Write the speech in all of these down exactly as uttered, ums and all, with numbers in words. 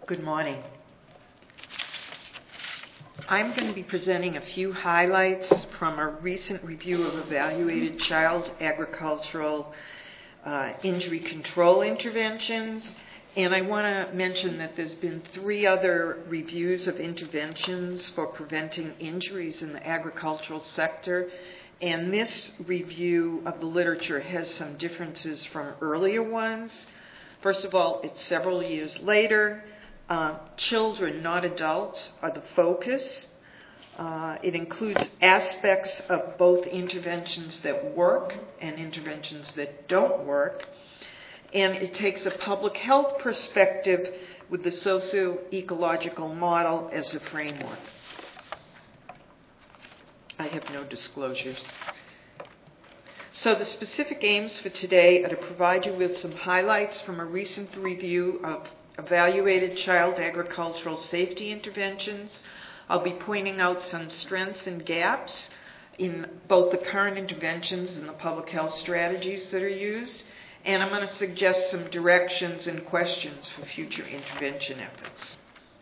Good morning. I'm going to be presenting a few highlights from a recent review of evaluated child agricultural uh, injury control interventions. And I want to mention that there's been three other reviews of interventions for preventing injuries in the agricultural sector. And this review of the literature has some differences from earlier ones. First of all, it's several years later. Uh, children, not adults, are the focus. Uh, it includes aspects of both interventions that work and interventions that don't work. And it takes a public health perspective with the socio-ecological model as a framework. I have no disclosures. So the specific aims for today are to provide you with some highlights from a recent review of evaluated child agricultural safety interventions. I'll be pointing out some strengths and gaps in both the current interventions and the public health strategies that are used. And I'm going to suggest some directions and questions for future intervention efforts.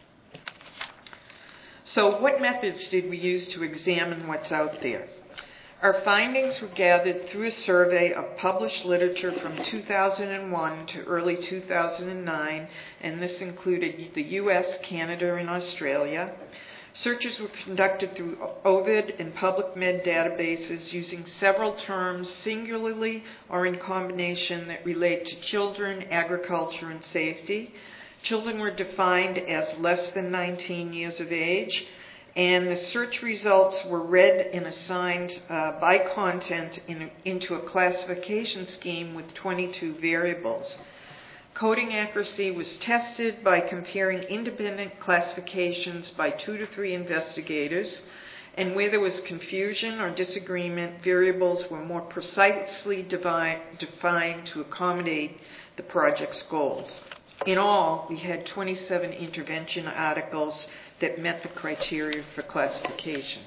So what methods did we use to examine what's out there? Our findings were gathered through a survey of published literature from two thousand one to early two thousand nine, and this included the U S, Canada, and Australia. Searches were conducted through OVID and PublicMed databases using several terms singularly or in combination that relate to children, agriculture, and safety. Children were defined as less than nineteen years of age, and the search results were read and assigned uh, by content in, into a classification scheme with twenty-two variables. Coding accuracy was tested by comparing independent classifications by two to three investigators, and where there was confusion or disagreement, variables were more precisely devi- defined to accommodate the project's goals. In all, we had twenty-seven intervention articles that met the criteria for classification.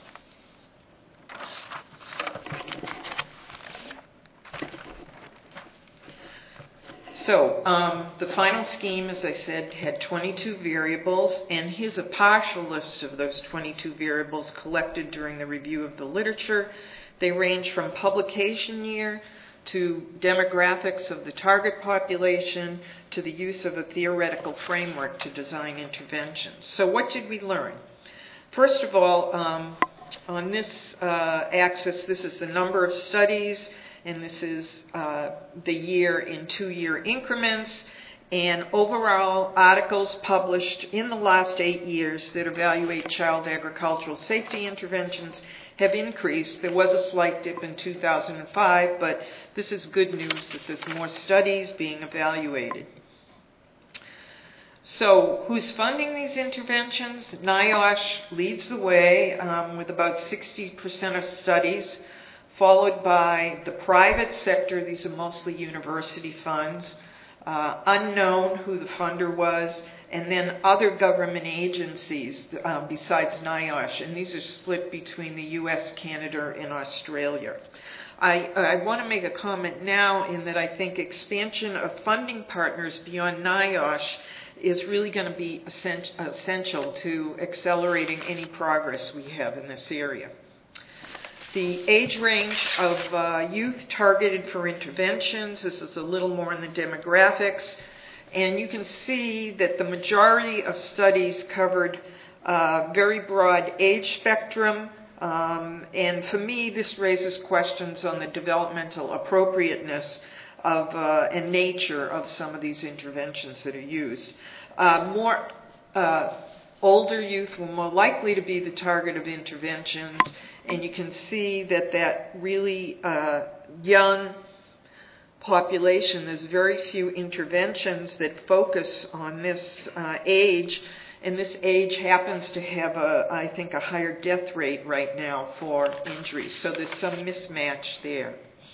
So um, the final scheme, as I said, had twenty-two variables, and here's a partial list of those twenty-two variables collected during the review of the literature. They range from publication year to demographics of the target population, to the use of a theoretical framework to design interventions. So what did we learn? First of all, um, on this uh, axis, this is the number of studies, and this is uh, the year in two-year increments, and overall articles published in the last eight years that evaluate child agricultural safety interventions have increased. There was a slight dip in two thousand five, but this is good news that there's more studies being evaluated. So who's funding these interventions? NIOSH leads the way um, with about sixty percent of studies, followed by the private sector. These are mostly university funds. Uh, unknown who the funder was, and then other government agencies um, besides NIOSH, and these are split between the U S, Canada, and Australia. I, I want to make a comment now in that I think expansion of funding partners beyond NIOSH is really going to be essential to accelerating any progress we have in this area. The age range of uh, youth targeted for interventions, this is a little more in the demographics, and you can see that the majority of studies covered uh, very broad age spectrum, um, and for me this raises questions on the developmental appropriateness of uh, and nature of some of these interventions that are used. Uh, more uh, older youth were more likely to be the target of interventions, and you can see that that really uh, young population, there's very few interventions that focus on this uh, age, and this age happens to have, a, I think, a higher death rate right now for injuries. So there's some mismatch there.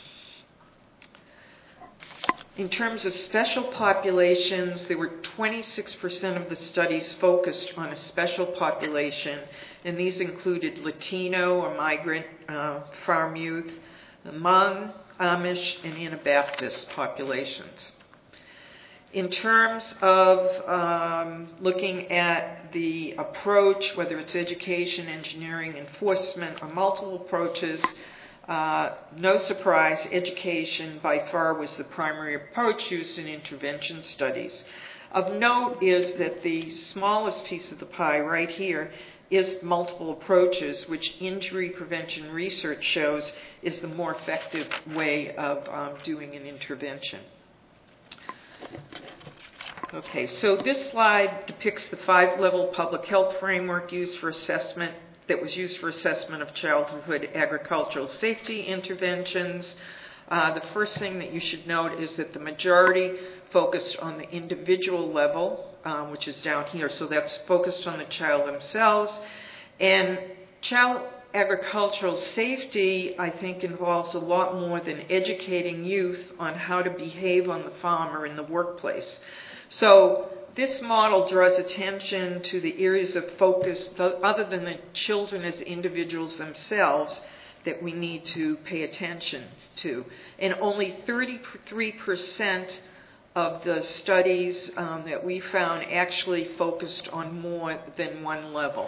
In terms of special populations, there were twenty-six percent of the studies focused on a special population, and these included Latino or migrant uh, farm youth, the Hmong, Amish, and Anabaptist populations. In terms of um, looking at the approach, whether it's education, engineering, enforcement, or multiple approaches, uh, no surprise, education by far was the primary approach used in intervention studies. Of note is that the smallest piece of the pie right here is multiple approaches, which injury prevention research shows is the more effective way of um, doing an intervention. Okay, so this slide depicts the five-level public health framework used for assessment, that was used for assessment of childhood agricultural safety interventions. Uh, the first thing that you should note is that the majority focused on the individual level, um, which is down here, so that's focused on the child themselves. And child agricultural safety, I think, involves a lot more than educating youth on how to behave on the farm or in the workplace. So this model draws attention to the areas of focus, other than the children as individuals themselves, that we need to pay attention to. And only thirty-three percent of the studies um, that we found actually focused on more than one level.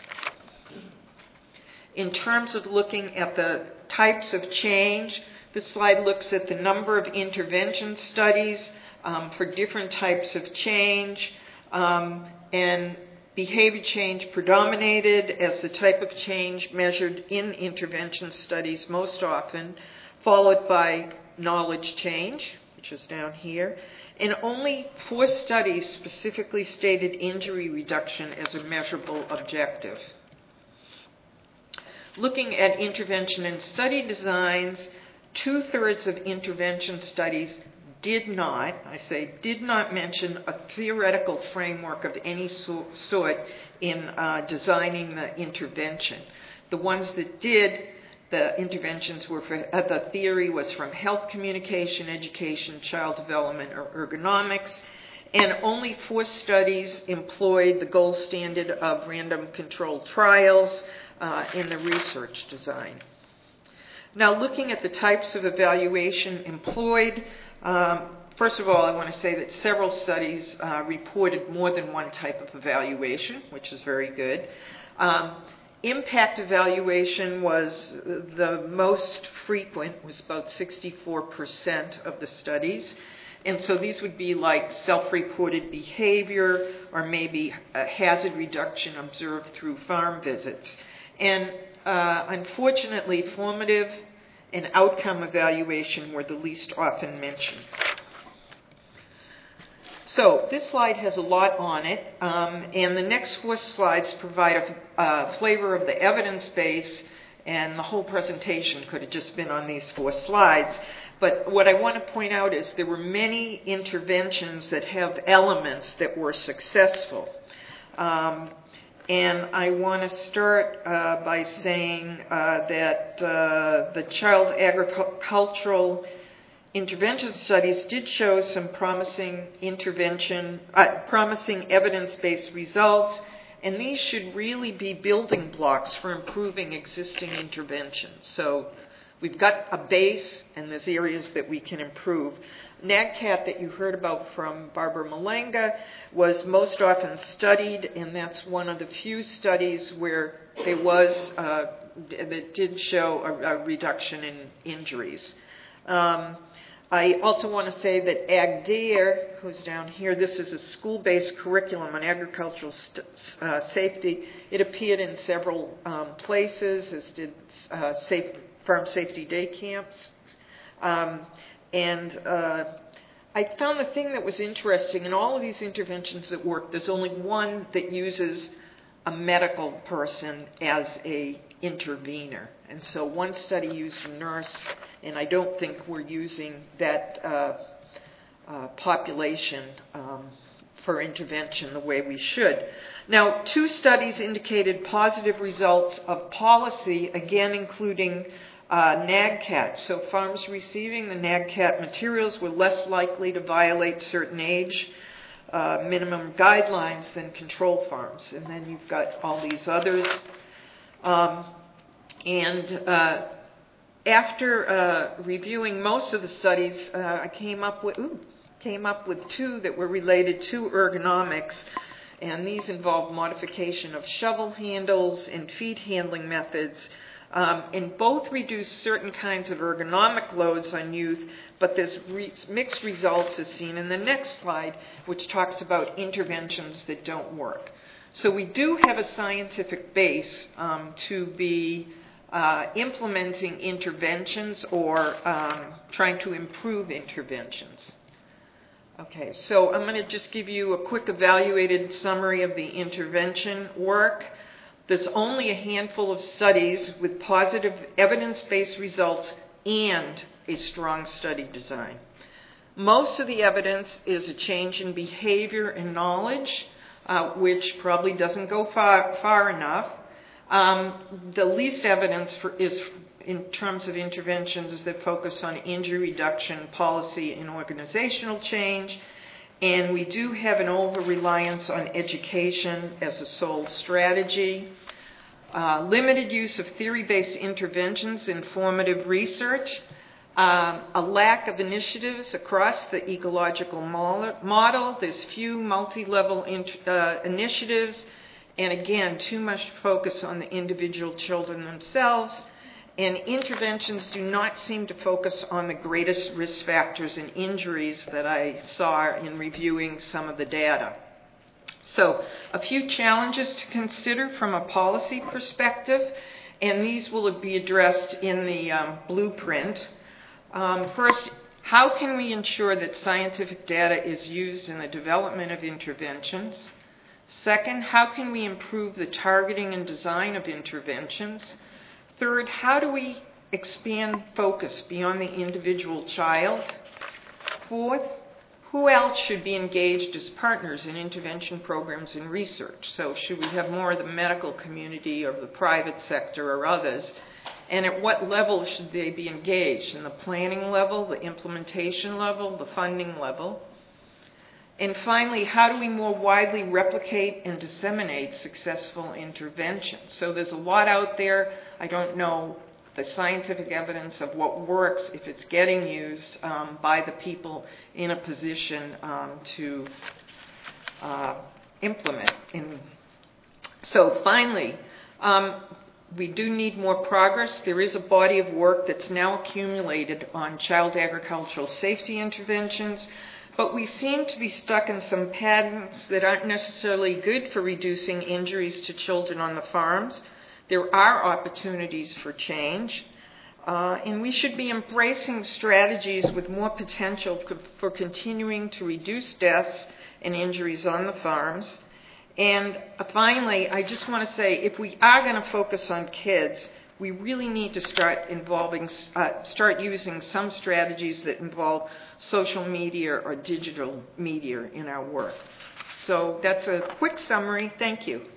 In terms of looking at the types of change, this slide looks at the number of intervention studies um, for different types of change, um, and behavior change predominated as the type of change measured in intervention studies most often, followed by knowledge change, which is down here, and only four studies specifically stated injury reduction as a measurable objective. Looking at intervention and study designs, two-thirds of intervention studies did not, I say did not mention a theoretical framework of any so- sort in uh, designing the intervention. The ones that did, the interventions were for, uh, the theory was from health communication, education, child development, or ergonomics, and only four studies employed the gold standard of random controlled trials uh, in the research design. Now, looking at the types of evaluation employed, um, first of all, I want to say that several studies uh, reported more than one type of evaluation, which is very good. Um, Impact evaluation was the most frequent, was about sixty-four percent of the studies. And so these would be like self-reported behavior or maybe a hazard reduction observed through farm visits. And uh, unfortunately, formative and outcome evaluation were the least often mentioned. So this slide has a lot on it, um, and the next four slides provide a uh, flavor of the evidence base, and the whole presentation could have just been on these four slides. But what I want to point out is there were many interventions that have elements that were successful. Um, and I want to start uh, by saying uh, that uh, the child agricultural intervention studies did show some promising intervention, uh, promising evidence-based results, and these should really be building blocks for improving existing interventions. So we've got a base, and there's areas that we can improve. NAGCAT that you heard about from Barbara Malenga was most often studied, and that's one of the few studies where there was, uh, that did show a, a reduction in injuries. Um, I also want to say that AgDare, who's down here, this is a school-based curriculum on agricultural st- uh, safety. It appeared in several um, places, as did uh, safe, farm safety day camps. Um, and uh, I found the thing that was interesting, in all of these interventions that work, there's only one that uses a medical person as a intervener. And so one study used a nurse, and I don't think we're using that uh, uh, population um, for intervention the way we should. Now, two studies indicated positive results of policy, again including uh, NAGCAT. So farms receiving the NAGCAT materials were less likely to violate certain age uh, minimum guidelines than control farms. And then you've got all these others. Um, and uh, after uh, reviewing most of the studies, uh, I came up with, ooh, came up with two that were related to ergonomics, and these involve modification of shovel handles and feed handling methods. Um, and both reduce certain kinds of ergonomic loads on youth, but there's re- mixed results as seen in the next slide, which talks about interventions that don't work. So we do have a scientific base um, to be uh, implementing interventions or um, trying to improve interventions. Okay, so I'm going to just give you a quick evaluated summary of the intervention work. There's only a handful of studies with positive evidence-based results and a strong study design. Most of the evidence is a change in behavior and knowledge, uh, which probably doesn't go far, far enough. Um, the least evidence for, is in terms of interventions that focus on injury reduction, policy, and organizational change. And we do have an over-reliance on education as a sole strategy. Uh, limited use of theory-based interventions in formative research. Um, a lack of initiatives across the ecological model. There's few multi-level int- uh, initiatives. And again, too much focus on the individual children themselves. And interventions do not seem to focus on the greatest risk factors and injuries that I saw in reviewing some of the data. So a few challenges to consider from a policy perspective, and these will be addressed in the um, blueprint. Um, first, how can we ensure that scientific data is used in the development of interventions? Second, how can we improve the targeting and design of interventions? Third, how do we expand focus beyond the individual child? Fourth, who else should be engaged as partners in intervention programs and research? So should we have more of the medical community or the private sector or others? And at what level should they be engaged? In the planning level, the implementation level, the funding level? And finally, how do we more widely replicate and disseminate successful interventions? So there's a lot out there. I don't know the scientific evidence of what works if it's getting used um, by the people in a position um, to uh, implement. And so finally, um, we do need more progress. There is a body of work that's now accumulated on child agricultural safety interventions. But we seem to be stuck in some patterns that aren't necessarily good for reducing injuries to children on the farms. There are opportunities for change, uh, and we should be embracing strategies with more potential co- for continuing to reduce deaths and injuries on the farms. And uh, finally, I just want to say, if we are going to focus on kids, we really need to start involving, uh, start using some strategies that involve social media or digital media in our work. So that's a quick summary. Thank you.